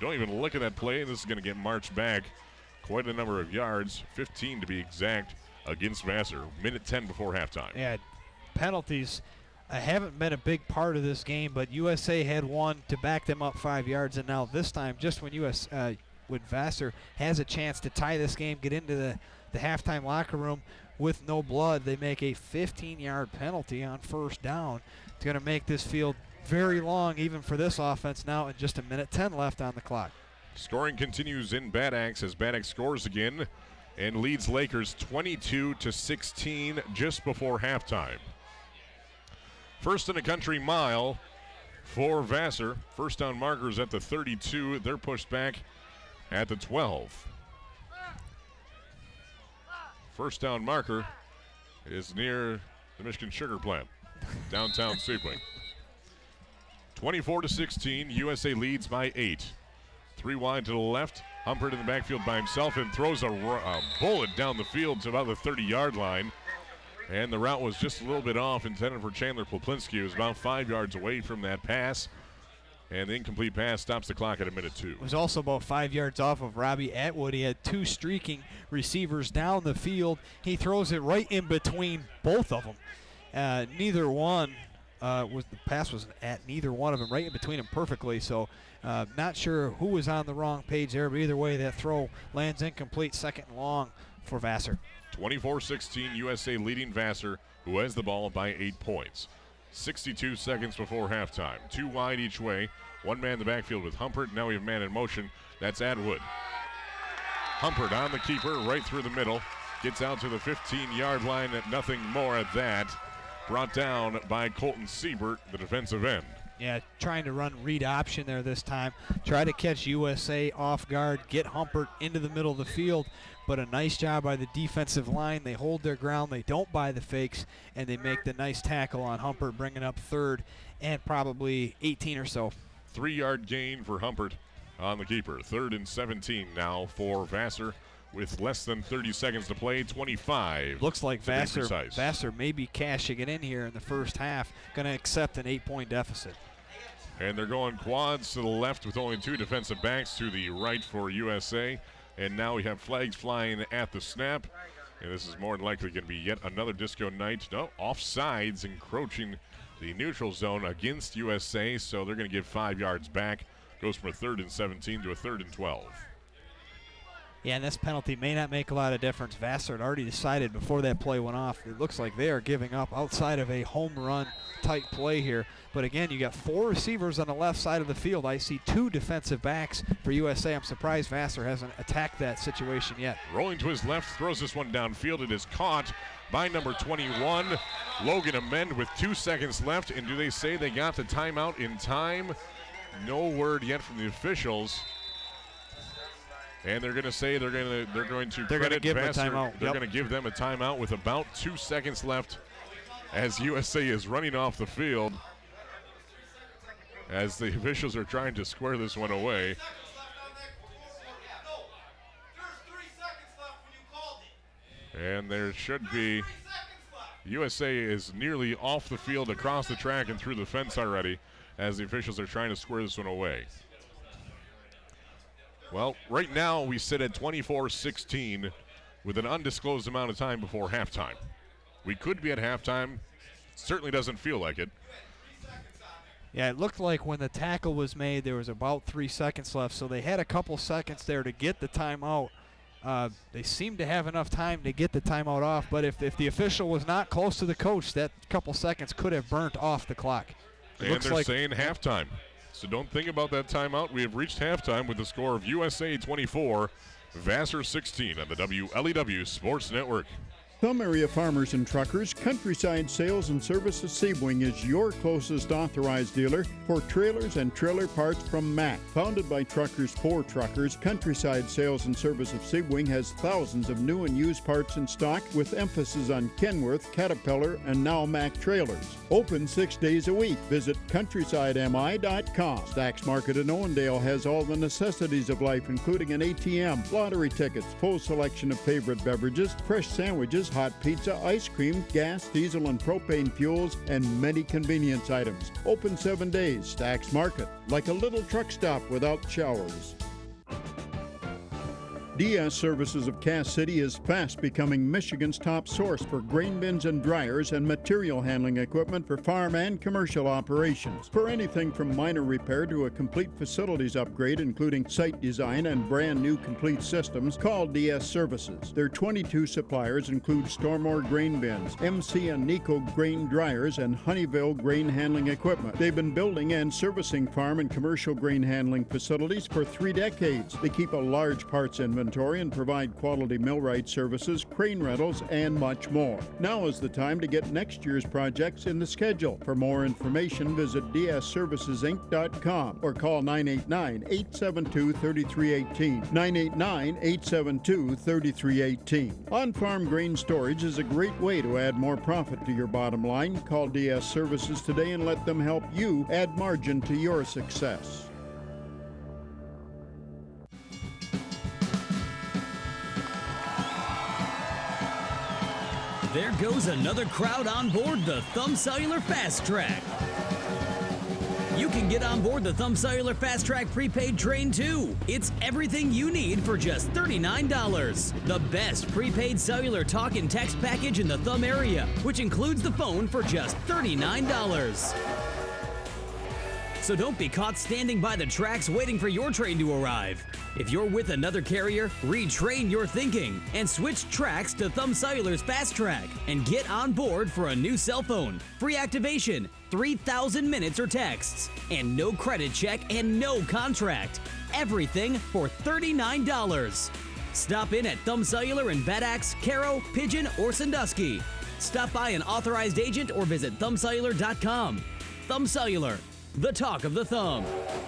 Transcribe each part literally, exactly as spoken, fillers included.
don't even look at that play. This is going to get marched back quite a number of yards, fifteen to be exact, against Vassar. Minute ten before halftime. Yeah, penalties uh, haven't been a big part of this game, but U S A had one to back them up five yards, and now this time, just when U S Uh, when Vassar has a chance to tie this game, get into the, the halftime locker room with no blood, they make a fifteen-yard penalty on first down. It's going to make this field very long, even for this offense now, and just a minute ten left on the clock. Scoring continues in Bad Axe as Bad Axe scores again and leads Lakers twenty-two to sixteen just before halftime. First in a country mile for Vassar. First down markers at the thirty-two. They're pushed back at the twelve. First down marker is near the Michigan Sugar Plant, downtown Sebring. twenty-four to sixteen, U S A leads by eight. Three wide to the left. Humpert in the backfield by himself and throws a, a bullet down the field to about the thirty-yard line. And the route was just a little bit off, intended for Chandler Poplinski. It was about five yards away from that pass. And the incomplete pass stops the clock at a minute two. It was also about five yards off of Robbie Atwood. He had two streaking receivers down the field. He throws it right in between both of them. Uh, neither one uh, was the pass was at neither one of them, right in between them perfectly. So uh, not sure who was on the wrong page there, but either way, that throw lands incomplete, second and long for Vassar. twenty-four sixteen, U S A leading Vassar, who has the ball by eight points. sixty-two seconds before halftime. Two wide each way. One man in the backfield with Humpert. Now we have man in motion. That's Atwood. Humpert on the keeper, right through the middle. Gets out to the fifteen-yard line at nothing more at that. Brought down by Colton Siebert, the defensive end. Yeah, trying to run read option there this time. Try to catch U S A off guard, get Humpert into the middle of the field. But a nice job by the defensive line. They hold their ground. They don't buy the fakes, and they make the nice tackle on Humpert, bringing up third and probably eighteen or so. Three-yard gain for Humpert on the keeper. Third and seventeen now for Vassar with less than thirty seconds to play, twenty-five. Looks like Vassar, Vassar may be cashing it in here in the first half, going to accept an eight-point deficit. And they're going quads to the left with only two defensive backs to the right for U S A. And now we have flags flying at the snap. And this is more than likely going to be yet another disco night. No, offsides encroaching the neutral zone against U S A. So they're going to give five yards back. Goes from a third and seventeen to a third and twelve. Yeah, and this penalty may not make a lot of difference. Vassar had already decided before that play went off. It looks like they are giving up outside of a home run type play here. But again, you got four receivers on the left side of the field. I see two defensive backs for U S A. I'm surprised Vassar hasn't attacked that situation yet. Rolling to his left, throws this one downfield. It is caught by number twenty-one, Logan Amend, with two seconds left. And do they say they got the timeout in time? No word yet from the officials. And they're going to say they're going to they're going to they're going to give them a timeout. They're Yep. going to give them a timeout with about two seconds left as U S A is running off the field. As the officials are trying to square this one away. And there should be. U S A is nearly off the field, across the track, and through the fence already as the officials are trying to square this one away. Well, right now we sit at twenty-four sixteen with an undisclosed amount of time before halftime. We could be at halftime. Certainly doesn't feel like it. Yeah, it looked like when the tackle was made, there was about three seconds left, so they had a couple seconds there to get the timeout. Uh, they seemed to have enough time to get the timeout off, but if, if the official was not close to the coach, that couple seconds could have burnt off the clock. It and they're like saying halftime. So don't think about that timeout. We have reached halftime with the score of U S A twenty-four, Vassar sixteen on the W L E W Sports Network. Some area farmers and truckers, Countryside Sales and Service of Sebring is your closest authorized dealer for trailers and trailer parts from Mack. Founded by truckers for truckers, Countryside Sales and Service of Sebring has thousands of new and used parts in stock with emphasis on Kenworth, Caterpillar, and now Mack trailers. Open six days a week. Visit countryside m i dot com. Stacks Market in Owendale has all the necessities of life, including an A T M, lottery tickets, full selection of favorite beverages, fresh sandwiches, hot pizza, ice cream, gas, diesel, and propane fuels, and many convenience items. Open seven days. Stacks Market, like a little truck stop without showers. D S Services of Cass City is fast becoming Michigan's top source for grain bins and dryers and material handling equipment for farm and commercial operations. For anything from minor repair to a complete facilities upgrade, including site design and brand new complete systems, call D S Services. Their twenty-two suppliers include Stormore grain bins, M C and Nico grain dryers, and Honeyville grain handling equipment. They've been building and servicing farm and commercial grain handling facilities for three decades. They keep a large parts inventory and provide quality millwright services, crane rentals, and much more. Now is the time to get next year's projects in the schedule. For more information, visit d s services inc dot com or call nine eight nine, eight seven two, three three one eight, nine eight nine, eight seven two, three three one eight. On-farm grain storage is a great way to add more profit to your bottom line. Call D S Services today and let them help you add margin to your success. There goes another crowd on board the Thumb Cellular Fast Track. You can get on board the Thumb Cellular Fast Track prepaid train too. It's everything you need for just thirty-nine dollars. The best prepaid cellular talk and text package in the Thumb area, which includes the phone for just thirty-nine dollars. So don't be caught standing by the tracks waiting for your train to arrive. If you're with another carrier, retrain your thinking and switch tracks to Thumb Cellular's Fast Track and get on board for a new cell phone, free activation, three thousand minutes or texts, and no credit check and no contract. Everything for thirty-nine dollars. Stop in at Thumb Cellular in Bad Axe, Caro, Pigeon, or Sandusky. Stop by an authorized agent or visit thumb cellular dot com. Thumb Cellular, the talk of the thumb.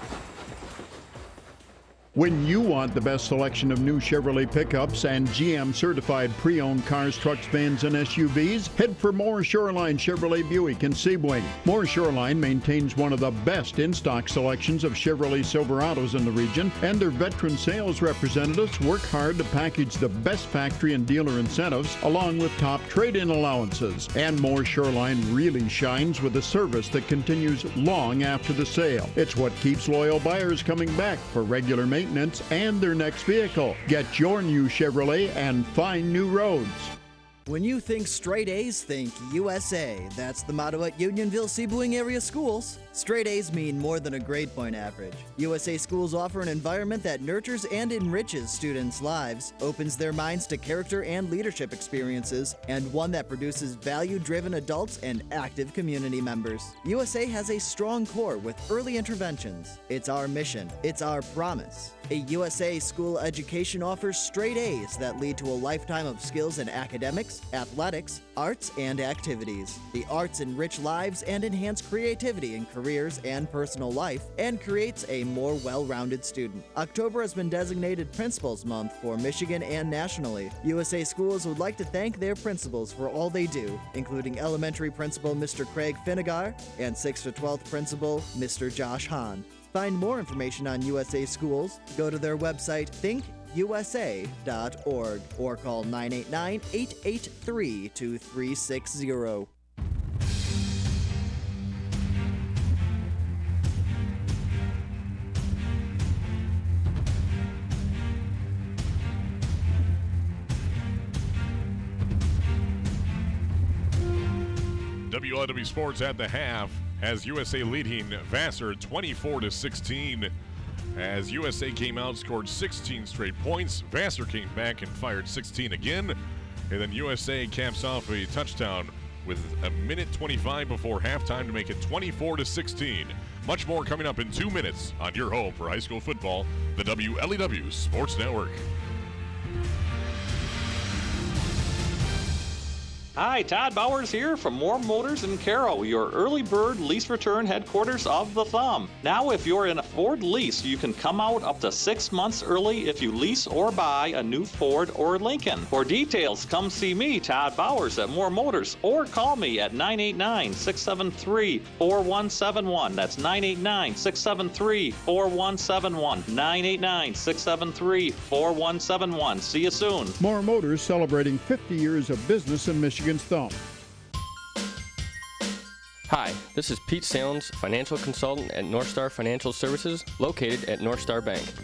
When you want the best selection of new Chevrolet pickups and G M certified pre-owned cars, trucks, vans, and S U Vs, head for Moore Shoreline Chevrolet Buick in Sebring. Moore Shoreline maintains one of the best in-stock selections of Chevrolet Silverados in the region, and their veteran sales representatives work hard to package the best factory and dealer incentives along with top trade-in allowances. And Moore Shoreline really shines with a service that continues long after the sale. It's what keeps loyal buyers coming back for regular maintenance and their next vehicle. Get your new Chevrolet and find new roads. When you think straight A's, think U S A. That's the motto at Unionville Sebring area schools. Straight A's mean more than a grade point average. U S A schools offer an environment that nurtures and enriches students' lives, opens their minds to character and leadership experiences, and one that produces value-driven adults and active community members. U S A has a strong core with early interventions. It's our mission. It's our promise. A U S A school education offers straight A's that lead to a lifetime of skills in academics, athletics, arts, and activities. The arts enrich lives and enhance creativity in careers and personal life, and creates a more well-rounded student. October has been designated Principals Month for Michigan and nationally. U S A schools would like to thank their principals for all they do, including elementary principal Mister Craig Finnegar and sixth to twelfth principal Mister Josh Hahn. Find more information on U S A schools, go to their website think U S A dot org or call nine eight nine, eight eight three, two three six zero. W L W Sports at the half has U S A leading Vassar twenty-four to sixteen. As U S A came out, scored sixteen straight points. Vassar came back and fired sixteen again. And then U S A caps off a touchdown with a minute twenty-five before halftime to make it twenty-four to sixteen. Much more coming up in two minutes on your home for high school football, the W L E W Sports Network. Hi, Todd Bowers here from Moore Motors in Carroll, your early bird lease return headquarters of the Thumb. Now, if you're in a Ford lease, you can come out up to six months early if you lease or buy a new Ford or Lincoln. For details, come see me, Todd Bowers, at Moore Motors, or call me at nine eight nine, six seven three, four one seven one. That's nine eight nine, six seven three, four one seven one. nine eight nine, six seven three, four one seven one. See you soon. Moore Motors celebrating fifty years of business in Michigan's Thumb. Hi, this is Pete Salins, financial consultant at North Star Financial Services, located at North Star Bank.